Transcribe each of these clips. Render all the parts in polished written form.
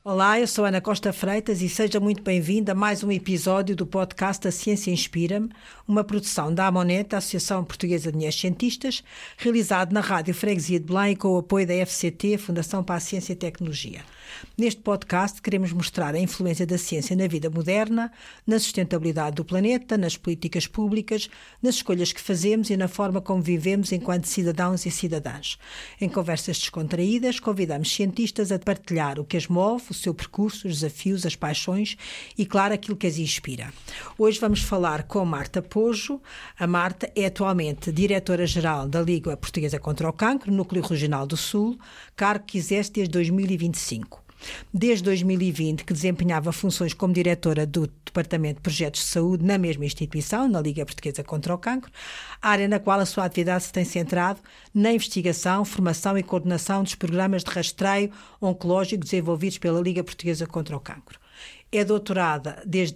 Olá, eu sou Ana Costa Freitas e seja muito bem-vinda a mais um episódio do podcast A Ciência Inspira-me, uma produção da Amonet, a Associação Portuguesa de Mulheres Cientistas, realizado na Rádio Freguesia de Belém com o apoio da FCT, Fundação para a Ciência e Tecnologia. Neste podcast queremos mostrar a influência da ciência na vida moderna, na sustentabilidade do planeta, nas políticas públicas, nas escolhas que fazemos e na forma como vivemos enquanto cidadãos e cidadãs. Em conversas descontraídas, convidamos cientistas a partilhar o que as move, o seu percurso, os desafios, as paixões e, claro, aquilo que as inspira. Hoje vamos falar com Marta Pojo. A Marta é atualmente diretora-geral da Liga Portuguesa contra o Cancro, Núcleo Regional do Sul, cargo que exerce desde 2025. Desde 2020 que desempenhava funções como diretora do Departamento de Projetos de Saúde na mesma instituição, na Liga Portuguesa contra o Cancro, área na qual a sua atividade se tem centrado na investigação, formação e coordenação dos programas de rastreio oncológico desenvolvidos pela Liga Portuguesa contra o Cancro. É doutorada desde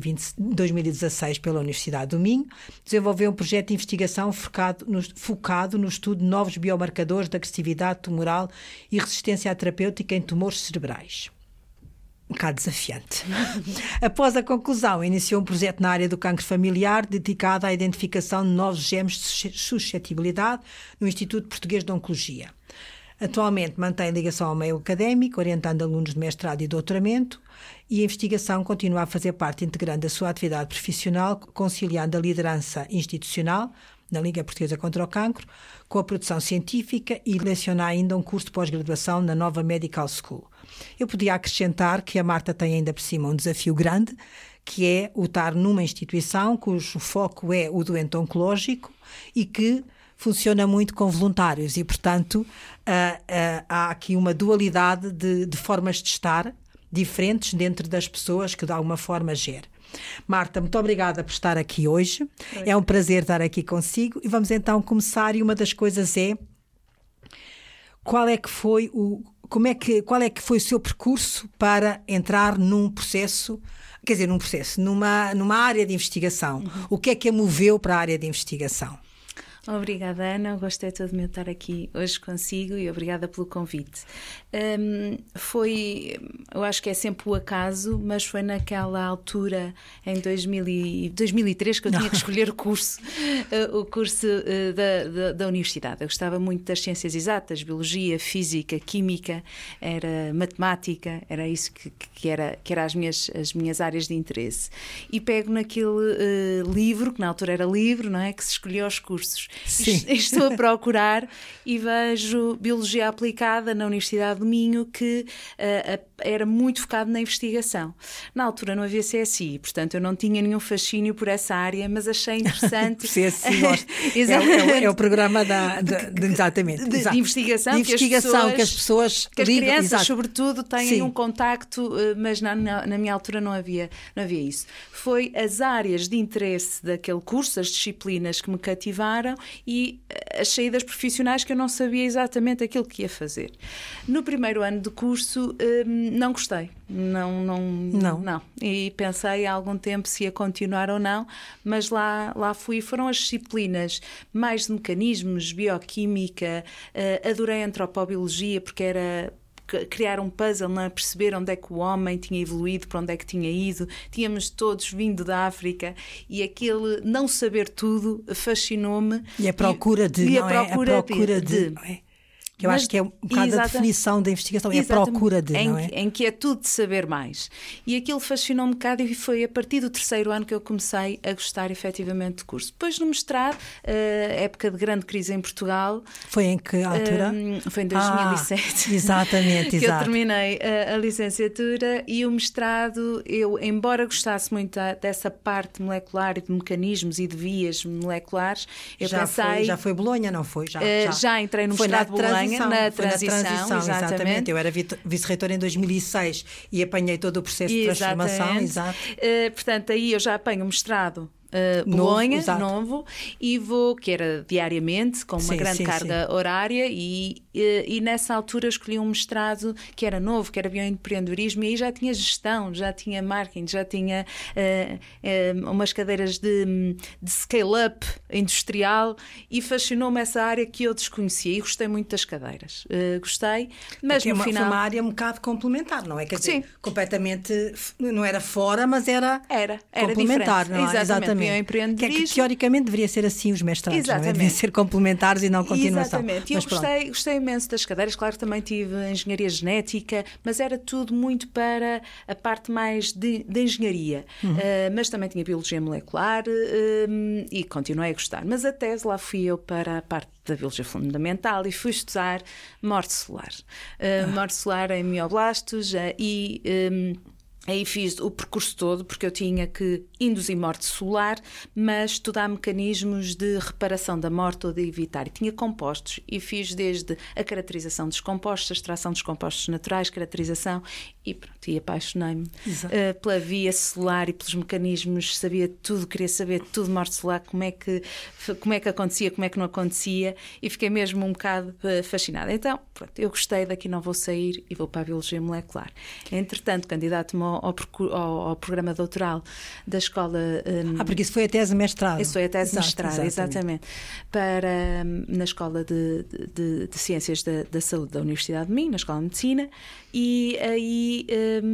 2016 pela Universidade do Minho, desenvolveu um projeto de investigação focado no estudo de novos biomarcadores de agressividade tumoral e resistência à terapêutica em tumores cerebrais. Um bocado desafiante. Após a conclusão, iniciou um projeto na área do cancro familiar dedicado à identificação de novos genes de suscetibilidade no Instituto Português de Oncologia. Atualmente mantém ligação ao meio académico, orientando alunos de mestrado e doutoramento, e a investigação continua a fazer parte integrante da sua atividade profissional, conciliando a liderança institucional na Liga Portuguesa contra o Cancro com a produção científica e leciona ainda um curso de pós-graduação na Nova Medical School. Eu podia acrescentar que a Marta tem ainda por cima um desafio grande, que é o estar numa instituição cujo foco é o doente oncológico e que funciona muito com voluntários e, portanto, há aqui uma dualidade de formas de estar diferentes dentro das pessoas que de alguma forma gera. Marta, muito obrigada por estar aqui hoje. É um prazer estar aqui consigo e vamos então começar, e uma das coisas é qual é que foi o seu percurso para entrar numa área de investigação. O que é que a moveu para a área de investigação? Obrigada, Ana. Gostei todo de estar aqui hoje consigo e obrigada pelo convite. Eu acho que é sempre o acaso, mas foi naquela altura, em 2003, que eu tinha que escolher o curso da universidade. Eu gostava muito das ciências exatas, biologia, física, química, era matemática, era isso que era as minhas áreas de interesse. E pego naquele livro, que na altura era livro, não é? Que se escolhia os cursos. Estou a procurar e vejo Biologia Aplicada na Universidade do Minho, que era muito focado na investigação. Na altura não havia CSI, portanto eu não tinha nenhum fascínio por essa área, mas achei interessante. CSI, é o programa de investigação, que as pessoas que as crianças, sobretudo, têm um contacto, mas na minha altura não havia isso. Foi as áreas de interesse daquele curso, as disciplinas que me cativaram e as saídas profissionais que eu não sabia exatamente aquilo que ia fazer. No primeiro ano de curso não gostei, não. E pensei há algum tempo se ia continuar ou não, mas lá fui. Foram as disciplinas mais de mecanismos, bioquímica, adorei a antropobiologia porque era criar um puzzle, não é? Perceber onde é que o homem tinha evoluído, para onde é que tinha ido. Tínhamos todos vindo da África e aquele não saber tudo fascinou-me. E a procura de. Que eu acho que é um bocado a definição da investigação, é a procura de, não é? Em que é tudo de saber mais. E aquilo fascinou-me um bocado e foi a partir do terceiro ano que eu comecei a gostar efetivamente do curso. Depois no mestrado, época de grande crise em Portugal. Foi em que altura? Foi em 2007. Exatamente, que eu terminei a licenciatura e o mestrado, eu, embora gostasse muito dessa parte molecular e de mecanismos e de vias moleculares, eu pensei... Já foi Bolonha, não foi? Já entrei no mestrado de Bolonha. Na transição, exatamente. Eu era vice-reitora em 2006 e apanhei todo o processo de transformação. Portanto, aí eu já apanho o mestrado Bolonha, novo, e vou, que era diariamente, com uma grande carga horária, e nessa altura escolhi um mestrado que era novo, que era bioempreendedorismo, e aí já tinha gestão, já tinha marketing, já tinha umas cadeiras de scale-up industrial, e fascinou-me essa área que eu desconhecia, e gostei muito das cadeiras. Gostei, mas no final... Foi uma área um bocado complementar, não é? Quer dizer, completamente... Não era fora, mas era complementar, não é? Exatamente. Que teoricamente deveria ser assim os mestrados, não é? Deveria ser complementares e não continuação. Exatamente. Eu gostei imenso das cadeiras. Claro que também tive engenharia genética, mas era tudo muito para a parte mais de engenharia. Mas também tinha biologia molecular e continuei a gostar. Mas a tese lá fui eu para a parte da biologia fundamental e fui estudar morte celular. Morte celular em mioblastos e... Aí fiz o percurso todo, porque eu tinha que induzir morte celular, mas estudar mecanismos de reparação da morte ou de evitar. E tinha compostos, e fiz desde a caracterização dos compostos, a extração dos compostos naturais, caracterização, e pronto, e apaixonei-me pela via celular e pelos mecanismos, sabia tudo, queria saber tudo de morte celular, como é que acontecia, como é que não acontecia, e fiquei mesmo um bocado fascinada. Então, pronto, eu gostei, daqui não vou sair e vou para a biologia molecular. Entretanto, candidato-me ao programa doutoral da escola... porque isso foi a tese de mestrado. Isso foi a tese de mestrado, exatamente. Na Escola de Ciências da Saúde da Universidade de Minho, na Escola de Medicina, e aí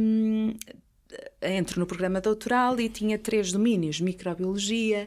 entro no programa doutoral e tinha 3 domínios: microbiologia,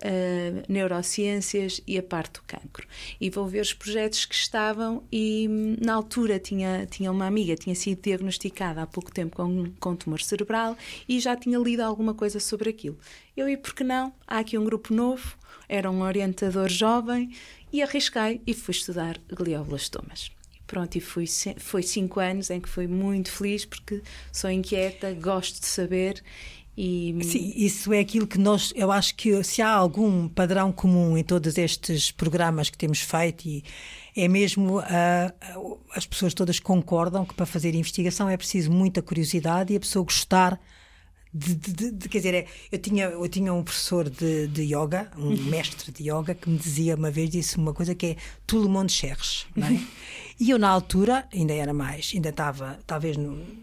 neurociências e a parte do cancro. E vou ver os projetos que estavam, e na altura tinha uma amiga, tinha sido diagnosticada há pouco tempo com tumor cerebral e já tinha lido alguma coisa sobre aquilo. E por que não? Há aqui um grupo novo, era um orientador jovem, e arrisquei e fui estudar glioblastomas. Pronto, e foi 5 anos em que fui muito feliz, porque sou inquieta, gosto de saber. Sim, isso é aquilo que eu acho que se há algum padrão comum em todos estes programas que temos feito, e é mesmo as pessoas todas concordam que para fazer investigação é preciso muita curiosidade e a pessoa gostar quer dizer, eu tinha um professor de yoga, um mestre de yoga, que me dizia uma vez, disse uma coisa que é tout le monde cherche, não é? E eu na altura ainda estava talvez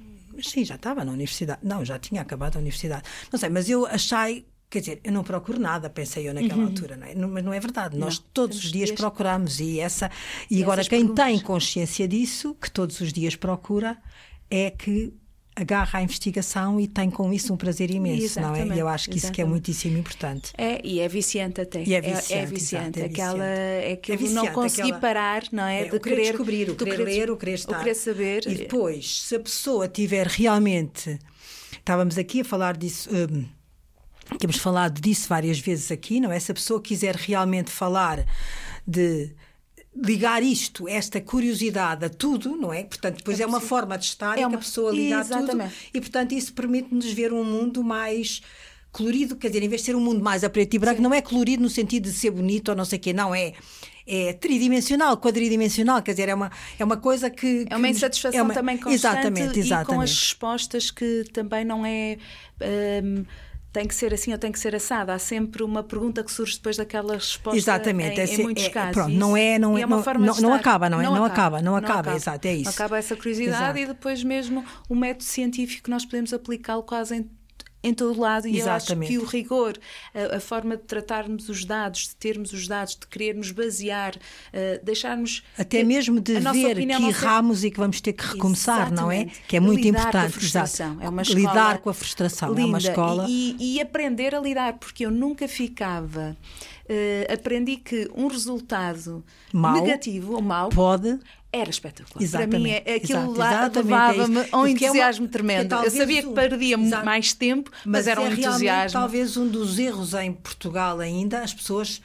já estava na universidade, não, já tinha acabado a universidade, não sei, mas eu achei, quer dizer, eu não procuro nada, pensei eu naquela altura, não é? Mas não é verdade, nós todos os dias procuramos, e agora quem tem consciência disso, que todos os dias procura, é que agarra à investigação e tem com isso um prazer imenso, não é? E eu acho que isso que é muitíssimo importante. E é viciante até. É viciante. Aquilo não conseguir parar, não é? De querer descobrir, o querer ler, o querer estar. O querer saber. E depois, se a pessoa tiver realmente... Estávamos aqui a falar disso... temos falado disso várias vezes aqui, não é? Se a pessoa quiser realmente falar de... ligar esta curiosidade a tudo, não é? Portanto, depois é uma forma de estar que a pessoa liga a tudo, e portanto isso permite-nos ver um mundo mais colorido, quer dizer, em vez de ser um mundo mais a preto e branco, não é colorido no sentido de ser bonito ou não sei o quê, não, é tridimensional, quadridimensional, quer dizer, é uma coisa que... É uma insatisfação também constante, exatamente. E com as respostas que também não é... tem que ser assim ou tem que ser assado. Há sempre uma pergunta que surge depois daquela resposta. Exatamente. Em muitos casos. Pronto, não acaba, não é? Não acaba, exato, é isso. Não acaba essa curiosidade, exato. E depois mesmo o método científico nós podemos aplicá-lo quase em todo lado, e exatamente. Eu acho que o rigor, a forma de tratarmos os dados, de termos os dados, de querermos basear, deixarmos... Até mesmo de ver que erramos e que vamos ter que recomeçar, exatamente. Não é? Que é muito lidar importante. Com a frustração. É uma escola lidar com a frustração. Linda. É uma escola... E aprender a lidar, porque eu nunca ficava... aprendi que um resultado negativo ou mau era espetacular. Exatamente. Para mim, aquilo lá levava-me a um entusiasmo tremendo. Eu sabia que perdia mais tempo, mas era um entusiasmo. Talvez um dos erros em Portugal ainda, as pessoas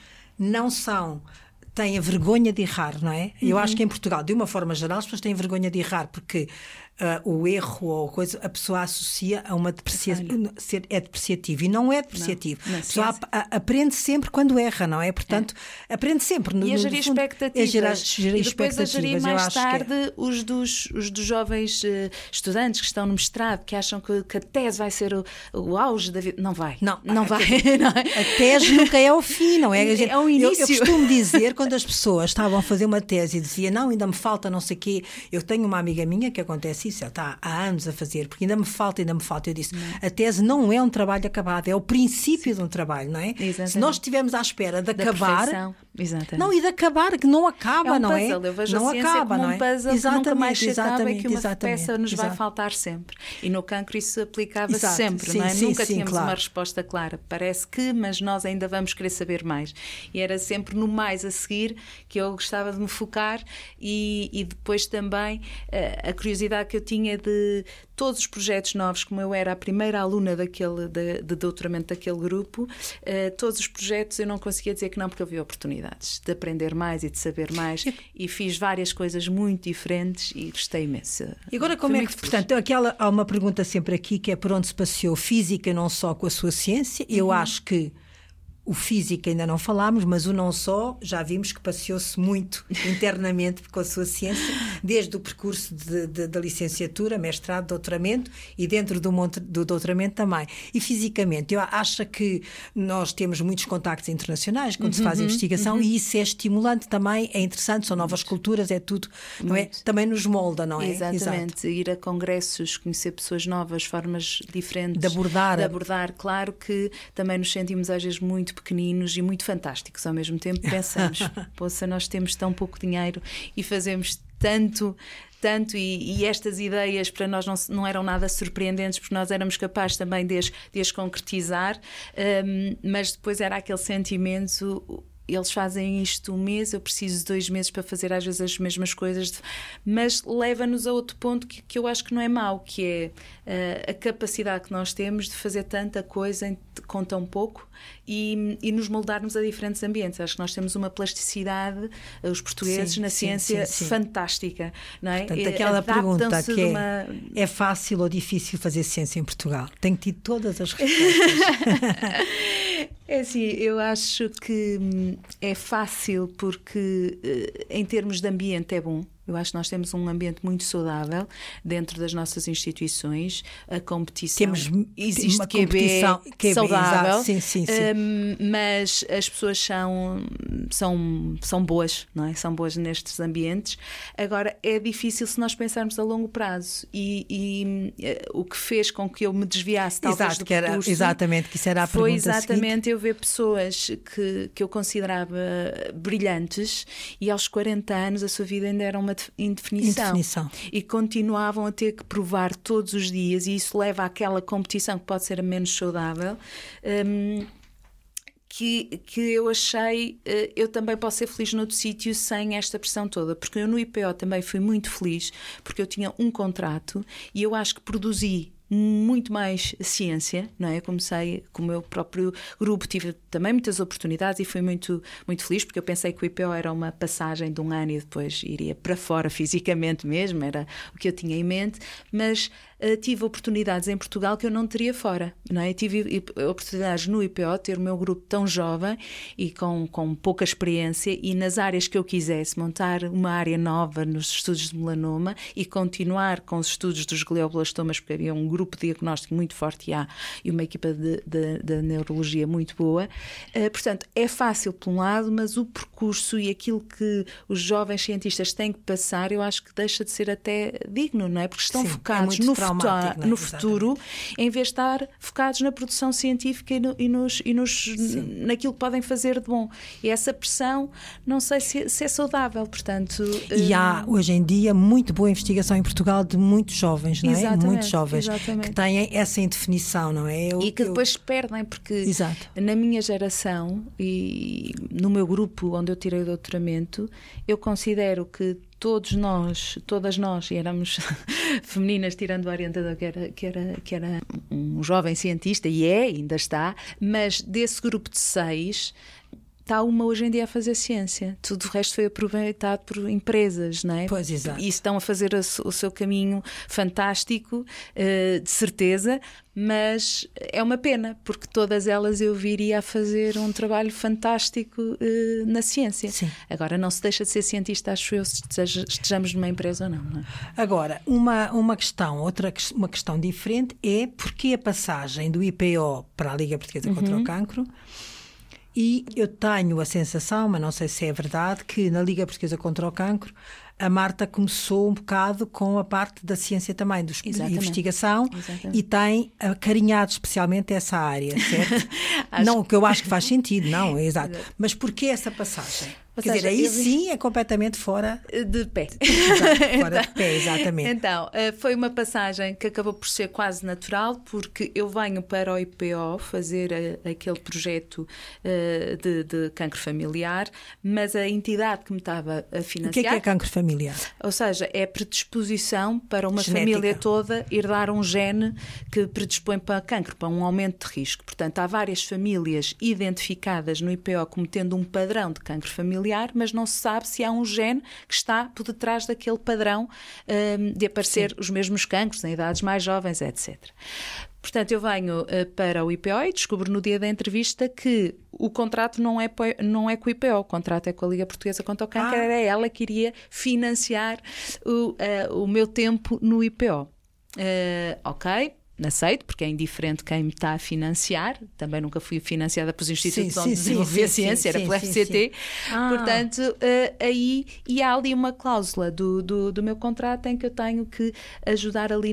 têm a vergonha de errar, não é? Eu acho que em Portugal, de uma forma geral, as pessoas têm vergonha de errar, porque o erro ou coisa, a pessoa associa a uma depreciação, é depreciativo, e não é depreciativo. A pessoa aprende sempre quando erra, não é? Portanto, aprende sempre. E a gerir expectativas. E depois a gerir mais tarde os dos jovens estudantes que estão no mestrado, que acham que a tese vai ser o auge da vida. Não vai. Não vai. Não é? A tese nunca é o fim, não é? É o início. Eu costumo dizer, quando as pessoas estavam a fazer uma tese e diziam, não, ainda me falta não sei o quê. Eu tenho uma amiga minha que acontece isso, ela está há anos a fazer, porque ainda me falta. Eu disse, a tese não é um trabalho acabado, é o princípio de um trabalho, não é? Exatamente. Se nós estivermos à espera de acabar... Exatamente. Não, e de acabar, que não acaba, não é? Eu vejo não a ciência acaba, como não é? um puzzle que nunca mais se acaba e que uma peça nos vai exato. faltar sempre. E no cancro isso aplicava-se Exato. sempre, Sim, não é? sim, Nunca sim, tínhamos claro. uma resposta clara. Parece que, mas nós ainda vamos querer saber mais. E era sempre no mais a seguir que eu gostava de me focar e depois também a curiosidade que eu tinha de todos os projetos novos, como eu era a primeira aluna de doutoramento daquele grupo, todos os projetos eu não conseguia dizer que não, porque eu vi oportunidades de aprender mais e de saber mais e fiz várias coisas muito diferentes e gostei imenso. E agora como é que, portanto, há uma pergunta sempre aqui que é por onde se passeou física, não só com a sua ciência. Eu acho que o físico ainda não falámos, mas o não só, já vimos que passeou-se muito internamente com a sua ciência, desde o percurso da licenciatura, mestrado, doutoramento e dentro do doutoramento também. E fisicamente, eu acho que nós temos muitos contactos internacionais quando se faz investigação e isso é estimulante também, é interessante, são novas culturas, é tudo, não é? Também nos molda, não é? Exatamente, ir a congressos, conhecer pessoas novas, formas diferentes de abordar. Claro que também nos sentimos às vezes muito pequeninos e muito fantásticos ao mesmo tempo. Pensamos, poxa, nós temos tão pouco dinheiro e fazemos tanto e estas ideias para nós não eram nada surpreendentes porque nós éramos capazes também de as concretizar, mas depois era aquele sentimento... Eles fazem isto um mês, eu preciso de 2 meses para fazer às vezes as mesmas coisas, mas leva-nos a outro ponto que eu acho que não é mau, que é a capacidade que nós temos de fazer tanta coisa com tão pouco e nos moldarmos a diferentes ambientes. Acho que nós temos uma plasticidade, os portugueses, na ciência fantástica. Não é? Portanto, aquela pergunta que é fácil ou difícil fazer ciência em Portugal? Tenho tido todas as respostas. É assim, eu acho que é fácil porque em termos de ambiente é bom. Eu acho que nós temos um ambiente muito saudável dentro das nossas instituições. A competição existe, uma competição que é saudável, sim. mas as pessoas são boas, não é? São boas nestes ambientes. Agora, é difícil se nós pensarmos a longo prazo e o que fez com que eu me desviasse talvez do percurso, exatamente, que isso era a pergunta foi exatamente seguinte. Eu ver pessoas que eu considerava brilhantes e aos 40 anos a sua vida ainda era uma indefinição. E continuavam a ter que provar todos os dias, e isso leva àquela competição que pode ser a menos saudável, que eu achei, eu também posso ser feliz noutro sítio sem esta pressão toda, porque eu no IPO também fui muito feliz, porque eu tinha um contrato e eu acho que produzi muito mais ciência, não é? Eu comecei com o meu próprio grupo, tive também muitas oportunidades e fui muito, muito feliz, porque eu pensei que o IPO era uma passagem de um ano e depois iria para fora fisicamente mesmo, era o que eu tinha em mente, mas tive oportunidades em Portugal que eu não teria fora, não é? Tive oportunidades no IPO, ter o meu grupo tão jovem e com pouca experiência, e nas áreas que eu quisesse, montar uma área nova nos estudos de melanoma e continuar com os estudos dos glioblastomas, porque havia um grupo diagnóstico muito forte e uma equipa de neurologia muito boa. Portanto, é fácil por um lado, mas o percurso e aquilo que os jovens cientistas têm que passar, eu acho que deixa de ser até digno, não é? Porque estão focados no futuro, em vez de estar focados na produção científica naquilo que podem fazer de bom. E essa pressão, não sei se é saudável, portanto... E há, hoje em dia, muito boa investigação em Portugal de muitos jovens, não é? Exatamente, muitos jovens exatamente. Que têm essa indefinição, não é? E que depois se perdem, porque Exato. Na minha geração e no meu grupo onde eu tirei o doutoramento, eu considero que todas nós, e éramos femininas, tirando a orientadora que era um jovem cientista, e ainda está, mas desse grupo de 6, está uma hoje em dia a fazer ciência. Tudo o resto foi aproveitado por empresas, não é? Pois, exato. E estão a fazer o seu caminho fantástico, de certeza, mas é uma pena, porque todas elas eu viria a fazer um trabalho fantástico na ciência. Sim. Agora, não se deixa de ser cientista, acho eu, se estejamos numa empresa ou não, não é? Agora, uma questão diferente é porque a passagem do IPO para a Liga Portuguesa contra o Cancro. E eu tenho a sensação, mas não sei se é verdade, que na Liga Portuguesa contra o Cancro a Marta começou um bocado com a parte da ciência também, de investigação. Exatamente. E tem acarinhado especialmente essa área, certo? Não, que eu acho que faz sentido, não, é exato. Mas porquê essa passagem? Quer dizer, aí sim é completamente fora de pé. Exato, fora de pé, exatamente. Então, foi uma passagem que acabou por ser quase natural, porque eu venho para o IPO fazer aquele projeto de cancro familiar, mas a entidade que me estava a financiar... O que é cancro familiar? Ou seja, é predisposição para uma genética. Família toda herdar um gene que predispõe para cancro, para um aumento de risco. Portanto, há várias famílias identificadas no IPO como tendo um padrão de cancro familiar, mas não se sabe se há um gene que está por detrás daquele padrão de aparecer os mesmos cancros em idades mais jovens, etc. Portanto, eu venho para o IPO e descubro no dia da entrevista que o contrato não é com o IPO, o contrato é com a Liga Portuguesa contra o Cancro, era ela que iria financiar o meu tempo no IPO. Ok. Aceito, porque é indiferente quem me está a financiar. Também nunca fui financiada pelos institutos onde desenvolvi a ciência, era pelo FCT. Portanto, aí e há ali uma cláusula do meu contrato em que eu tenho que ajudar ali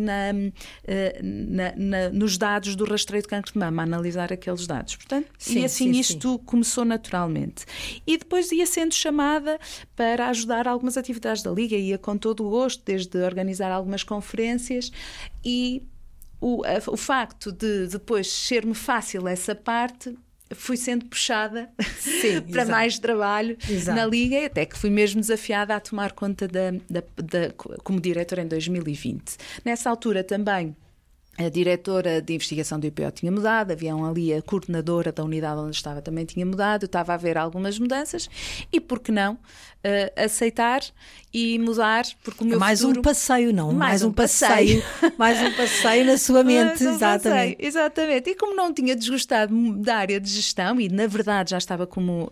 nos dados do rastreio de cancro de mama, a analisar aqueles dados. Portanto, e assim isto começou naturalmente. E depois ia sendo chamada para ajudar algumas atividades da Liga, ia com todo o gosto, desde organizar algumas conferências e o facto de depois ser-me fácil essa parte, fui sendo puxada para mais trabalho na Liga, até que fui mesmo desafiada a tomar conta como diretora em 2020. Nessa altura também a diretora de investigação do IPO tinha mudado, havia ali a coordenadora da unidade onde estava também tinha mudado, eu estava a ver algumas mudanças e, por que não, aceitar e mudar, porque o meu futuro... um passeio, não? Mais um passeio. Mais um passeio na sua mente, exatamente. Exatamente. E como não tinha desgostado da área de gestão e, na verdade, já estava como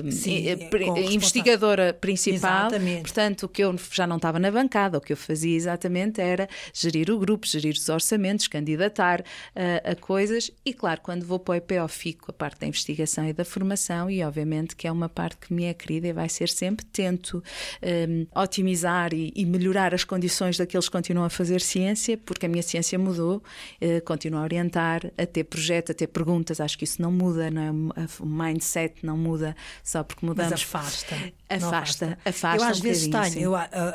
investigadora principal, exatamente. Portanto, o que eu já não estava na bancada, o que eu fazia exatamente era gerir o grupo, gerir os orçamentos, candidatar a coisas e, claro, quando vou para o IPO fico a parte da investigação e da formação e, obviamente, que é uma parte que me é querida e vai ser sempre. Tento otimizar e melhorar as condições daqueles que continuam a fazer ciência, porque a minha ciência mudou, continuo a orientar, a ter projeto, a ter perguntas, acho que isso não muda, não é? O mindset não muda só porque mudamos. Mas afasta eu às vezes tenho,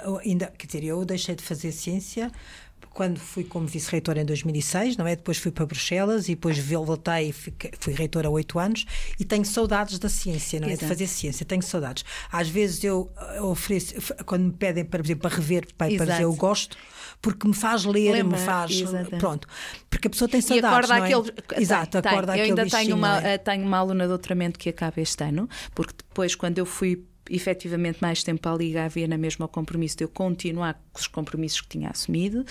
eu deixei de fazer ciência quando fui como vice-reitora em 2006, não é? Depois fui para Bruxelas e depois voltei e fui reitora há 8 anos e tenho saudades da ciência, não é? De fazer ciência, tenho saudades. Às vezes eu ofereço, quando me pedem, por exemplo, para rever, para dizer eu gosto, porque me faz ler, me faz... Exatamente. Pronto. Porque a pessoa tem saudades, e acorda não é? Exato, acorda aquele bichinho. Eu ainda tenho uma aluna de doutoramento que acaba este ano, porque depois, quando eu fui efetivamente mais tempo à Liga, havia na mesma o compromisso de eu continuar com os compromissos que tinha assumido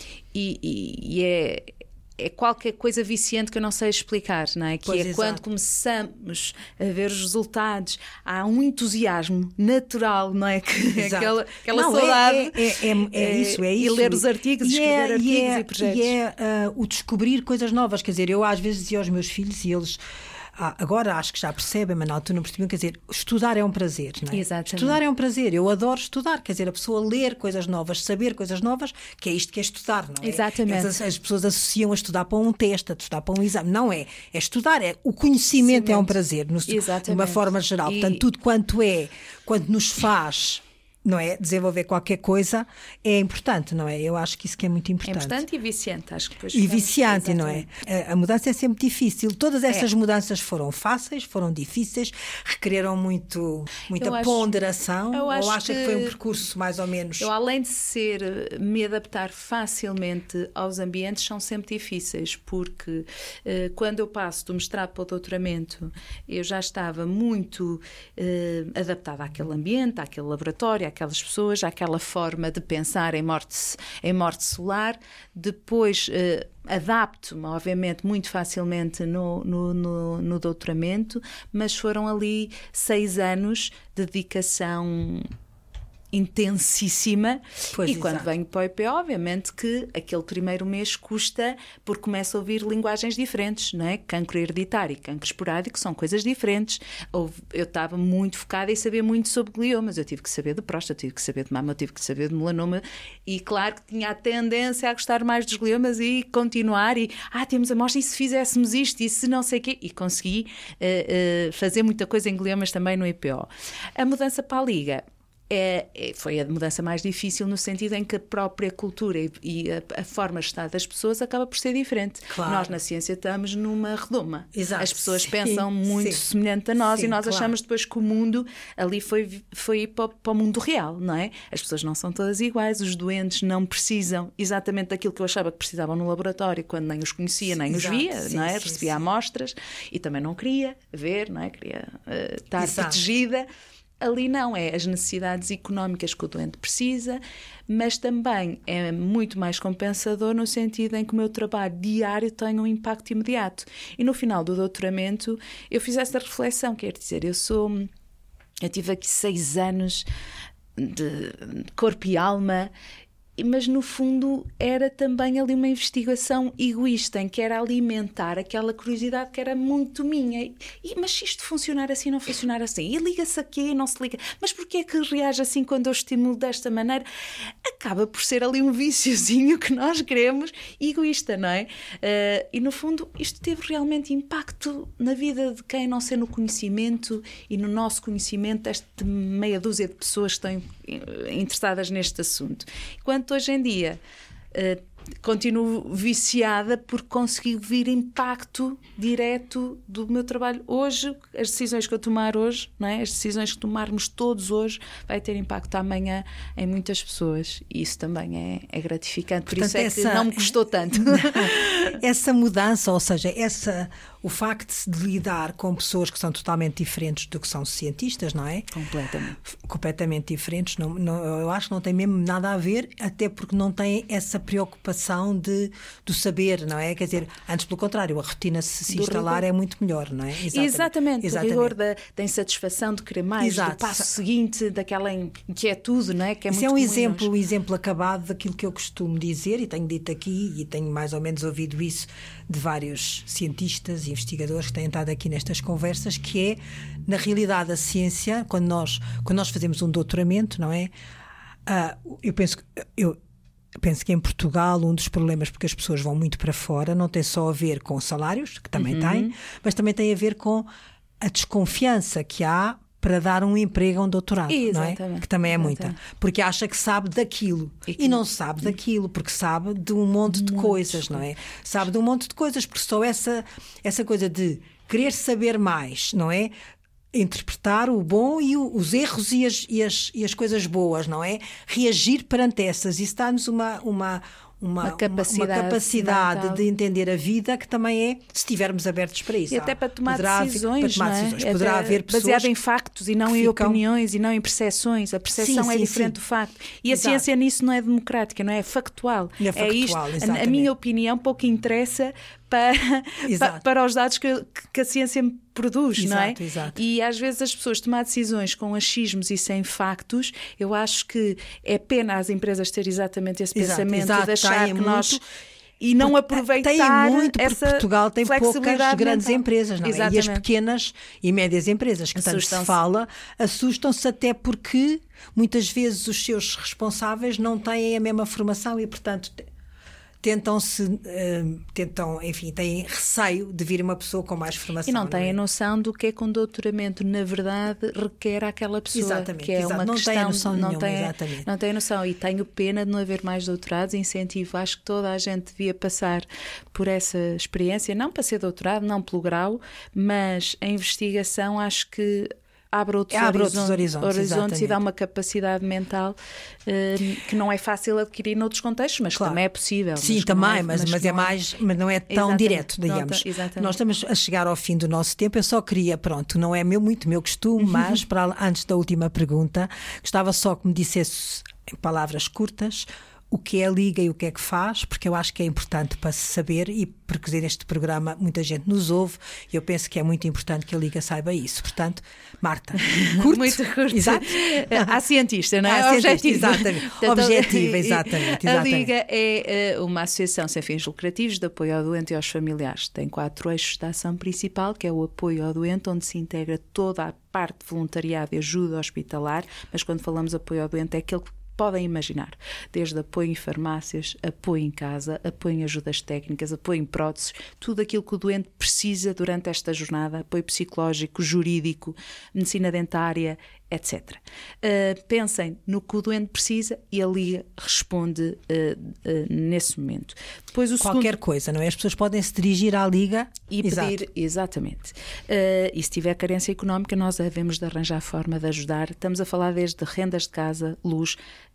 e é qualquer coisa viciante que eu não sei explicar, não é? Que é quando começamos a ver os resultados, há um entusiasmo natural, não é? Aquela saudade. É isso. E ler os artigos, escrever artigos e projetos. E o descobrir coisas novas. Quer dizer, eu às vezes dizia aos meus filhos e eles... agora acho que já percebem, mas na altura não percebiam, quer dizer, estudar é um prazer, não é? Exatamente. Estudar é um prazer, eu adoro estudar, quer dizer, a pessoa ler coisas novas, saber coisas novas, que é isto que é estudar, não é? Exatamente. As pessoas associam a estudar para um teste, a estudar para um exame, não é? É estudar, o conhecimento é um prazer, de uma forma geral, portanto, tudo quanto nos faz não é? Desenvolver qualquer coisa é importante, não é? Eu acho que isso que é muito importante. É importante e viciante, acho que depois. E viciante, não é? A mudança é sempre difícil. Todas essas mudanças foram fáceis, foram difíceis, requereram muita ponderação. Ou acha que foi um percurso mais ou menos? Eu, além de me adaptar facilmente aos ambientes, são sempre difíceis, porque quando eu passo do mestrado para o doutoramento, eu já estava muito adaptada àquele ambiente, àquele laboratório, àquelas pessoas, àquela forma de pensar em morte celular. Depois adapto-me, obviamente, muito facilmente no doutoramento, mas foram ali 6 anos de dedicação intensíssima. Pois, e quando venho para o IP, obviamente que aquele primeiro mês custa, porque começo a ouvir linguagens diferentes, não é? Cancro hereditário e cancro esporádico são coisas diferentes. Eu estava muito focada em saber muito sobre gliomas, eu tive que saber de próstata, tive que saber de mama, tive que saber de melanoma, e claro que tinha a tendência a gostar mais dos gliomas e continuar, e temos amostra, e se fizéssemos isto, e se não sei o quê, e consegui fazer muita coisa em gliomas também no IPO. A mudança para a Liga foi a mudança mais difícil, no sentido em que a própria cultura e a forma de estar das pessoas acaba por ser diferente. Claro. Nós na ciência estamos numa redoma. Exato. As pessoas pensam muito semelhante a nós, e nós achamos depois que o mundo ali foi para o mundo real, não é? As pessoas não são todas iguais, os doentes não precisam exatamente daquilo que eu achava que precisavam no laboratório, quando nem os conhecia, nem os via, não é? Recebia amostras e também não queria ver, não é? Queria estar protegida. Ali não, é as necessidades económicas que o doente precisa, mas também é muito mais compensador no sentido em que o meu trabalho diário tem um impacto imediato. E no final do doutoramento eu fiz essa reflexão, quer dizer, eu tive aqui 6 anos de corpo e alma, mas no fundo era também ali uma investigação egoísta, em que era alimentar aquela curiosidade que era muito minha. Mas se isto funcionar assim, não funcionar assim? E liga-se a quê? Não se liga? Mas porquê é que reage assim quando eu estimulo desta maneira? Acaba por ser ali um viciozinho que nós queremos, egoísta, não é? E no fundo isto teve realmente impacto na vida de quem, não ser no conhecimento e no nosso conhecimento, esta meia dúzia de pessoas que estão interessadas neste assunto. Enquanto hoje em dia continuo viciada por conseguir vir impacto direto do meu trabalho hoje. As decisões que eu tomar hoje, não é? As decisões que tomarmos todos hoje, vai ter impacto amanhã em muitas pessoas, e isso também é gratificante. Portanto, por isso que não me custou tanto. Essa mudança, ou seja, o facto de lidar com pessoas que são totalmente diferentes do que são cientistas, não é? Completamente diferentes. Eu acho que não tem mesmo nada a ver, até porque não tem essa preocupação do saber, não é? Quer dizer, antes pelo contrário, a rotina se instalar é muito melhor, não é? Exatamente. O rigor da insatisfação de querer mais, do passo seguinte, daquela inquietude, não é? Que é isso muito um exemplo acabado daquilo que eu costumo dizer, e tenho dito aqui, e tenho mais ou menos ouvido isso de vários cientistas e investigadores que têm estado aqui nestas conversas, que é, na realidade, a ciência, quando nós fazemos um doutoramento, não é? Eu penso que em Portugal um dos problemas, porque as pessoas vão muito para fora, não tem só a ver com salários, que também tem, mas também tem a ver com a desconfiança que há para dar um emprego a um doutorado, não é? Que também é muita. Porque acha que sabe daquilo. E não sabe daquilo, porque sabe de um monte de coisas, não é? Sabe de um monte de coisas, porque só essa coisa de querer saber mais, não é? Interpretar o bom e os erros e as coisas boas, não é? Reagir perante essas. Isso dá-nos uma capacidade de entender a vida, que também é, se estivermos abertos para isso. E até para tomar decisões. Poderá haver pessoas baseado em factos e não em opiniões e não em percepções. A percepção é diferente do facto. E a ciência nisso não é democrática, não é? É factual. É isto. A minha opinião pouco interessa para os dados que a ciência produz, não é? Exato. E às vezes as pessoas tomar decisões com achismos e sem factos, eu acho que é pena as empresas terem exatamente esse pensamento de achar que nós... E não aproveitar tem muito, essa porque Portugal tem poucas grandes mental. Empresas, não é? E as pequenas e médias empresas que tanto se fala, assustam-se, até porque muitas vezes os seus responsáveis não têm a mesma formação e, portanto, enfim, têm receio de vir uma pessoa com mais formação. E não têm a noção do que é que um doutoramento, na verdade, requer àquela pessoa. Exatamente, que é uma não questão, tem a noção não nenhuma, tem, exatamente. Não tem a noção, e tenho pena de não haver mais doutorados, incentivo, acho que toda a gente devia passar por essa experiência, não para ser doutorado, não pelo grau, mas a investigação acho que abre outros horizontes e dá uma capacidade mental que não é fácil adquirir noutros contextos, mas claro. Também é possível. Sim, também, mas não é tão direto, digamos. Nós estamos a chegar ao fim do nosso tempo. Eu só queria, não é muito meu costume, mas antes da última pergunta, gostava só que me dissesse em palavras curtas o que é a Liga e o que é que faz, porque eu acho que é importante para se saber, e porque neste programa muita gente nos ouve, e eu penso que é muito importante que a Liga saiba isso. Portanto, Marta, curto. Muito curto. Exato. Há cientista, não é? Objetivo. Exatamente. Objetiva, exatamente. A Liga é uma associação sem fins lucrativos de apoio ao doente e aos familiares. Tem 4 eixos de ação principal, que é o apoio ao doente, onde se integra toda a parte de voluntariado e ajuda hospitalar, mas quando falamos de apoio ao doente é aquele que podem imaginar, desde apoio em farmácias, apoio em casa, apoio em ajudas técnicas, apoio em próteses, tudo aquilo que o doente precisa durante esta jornada, apoio psicológico, jurídico, medicina dentária, etc. Pensem no que o doente precisa e a Liga responde nesse momento. Depois, qualquer coisa, não é? As pessoas podem se dirigir à Liga e pedir, exatamente. E se tiver carência económica, nós devemos de arranjar forma de ajudar. Estamos a falar desde rendas de casa, luz.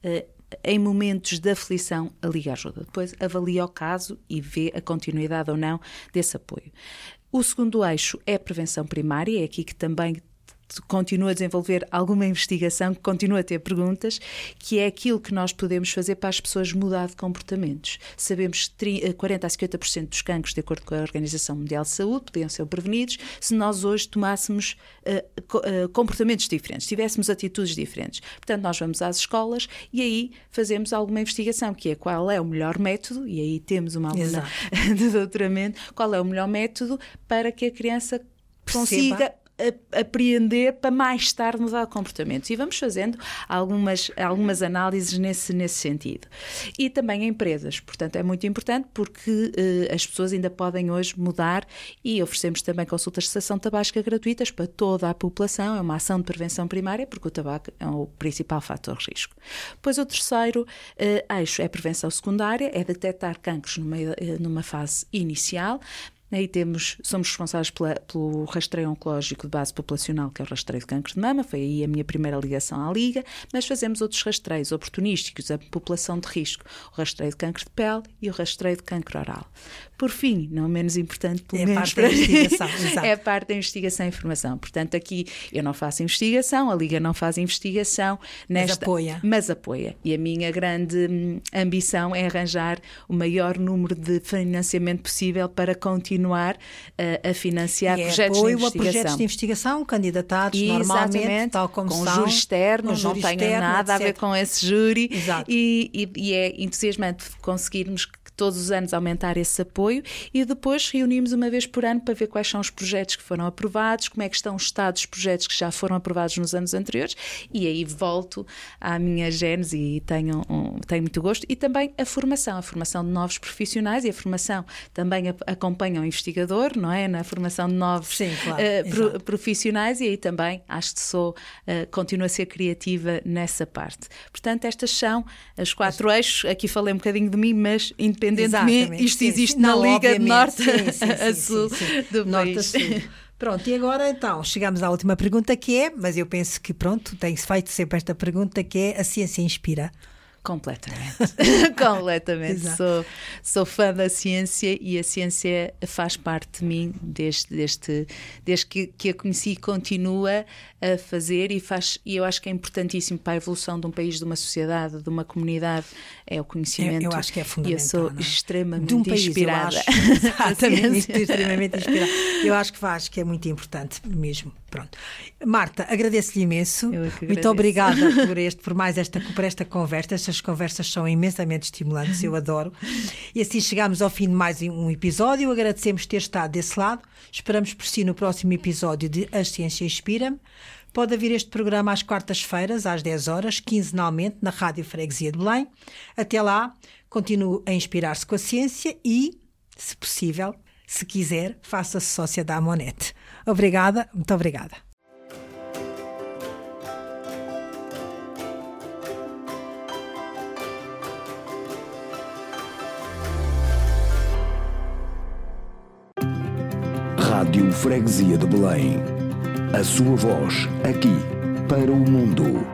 Em momentos de aflição, a Liga ajuda. Depois avalia o caso e vê a continuidade ou não desse apoio. O segundo eixo é a prevenção primária, é aqui que também continua a desenvolver alguma investigação, que continua a ter perguntas, que é aquilo que nós podemos fazer para as pessoas mudar de comportamentos. Sabemos que 40% a 50% dos cancros, de acordo com a Organização Mundial de Saúde, podiam ser prevenidos se nós hoje tomássemos comportamentos diferentes, tivéssemos atitudes diferentes. Portanto, nós vamos às escolas e aí fazemos alguma investigação, que é qual é o melhor método, e aí temos uma aluna de doutoramento, qual é o melhor método para que a criança consiga apreender para mais tarde mudar comportamentos, e vamos fazendo algumas análises nesse sentido. E também em empresas, portanto é muito importante porque as pessoas ainda podem hoje mudar, e oferecemos também consultas de cessação tabágica gratuitas para toda a população. É uma ação de prevenção primária porque o tabaco é o principal fator de risco. Depois o terceiro eixo é a prevenção secundária, é detectar cancros numa fase inicial. Aí somos responsáveis pelo rastreio oncológico de base populacional, que é o rastreio de cancro de mama. Foi aí a minha primeira ligação à Liga, mas fazemos outros rastreios oportunísticos, a população de risco, o rastreio de cancro de pele e o rastreio de cancro oral. Por fim, não menos importante, pelo menos para mim, é a parte da investigação e informação. Portanto, aqui eu não faço investigação, a Liga não faz investigação, mas apoia. E a minha grande ambição é arranjar o maior número de financiamento possível para continuar a financiar projetos de investigação. A projetos de investigação candidatados normalmente, tal como com são. Júri externo, não tenho nada a ver com esse júri. Exato. E é entusiasmante conseguirmos todos os anos aumentar esse apoio, e depois reunimos uma vez por ano para ver quais são os projetos que foram aprovados, como é que estão os estados dos projetos que já foram aprovados nos anos anteriores, e aí volto à minha gênese e tenho muito gosto. E também a formação de novos profissionais, e a formação também acompanha o investigador, não é? Na formação de novos profissionais, e aí também acho que continuo a ser criativa nessa parte. Portanto, estas são as 4 eixos. Aqui falei um bocadinho de mim, mas independentemente, isto existe na Liga de Norte a Sul do país. Pronto, e agora então chegamos à última pergunta, que é, mas eu penso que tem-se feito sempre esta pergunta, que é: a ciência inspira? Completamente. Sou fã da ciência, e a ciência faz parte de mim desde que a conheci, e continua a fazer, e eu acho que é importantíssimo para a evolução de um país, de uma sociedade, de uma comunidade, é o conhecimento. Eu acho que é fundamental. E eu sou extremamente de um país, inspirada. Extremamente inspirada. Eu acho que é muito importante mesmo. Pronto. Marta, agradeço-lhe imenso. Muito obrigada por esta conversa. Estas conversas são imensamente estimulantes, eu adoro. E assim chegamos ao fim de mais um episódio. Agradecemos ter estado desse lado. Esperamos por si no próximo episódio de A Ciência Inspira-me. Pode ouvir este programa às quartas-feiras, às 10 horas, quinzenalmente, na Rádio Freguesia de Belém. Até lá, continue a inspirar-se com a ciência e, se possível, se quiser, faça-se sócia da Amonet. Obrigada, muito obrigada. Rádio Freguesia de Belém. A sua voz, aqui, para o mundo.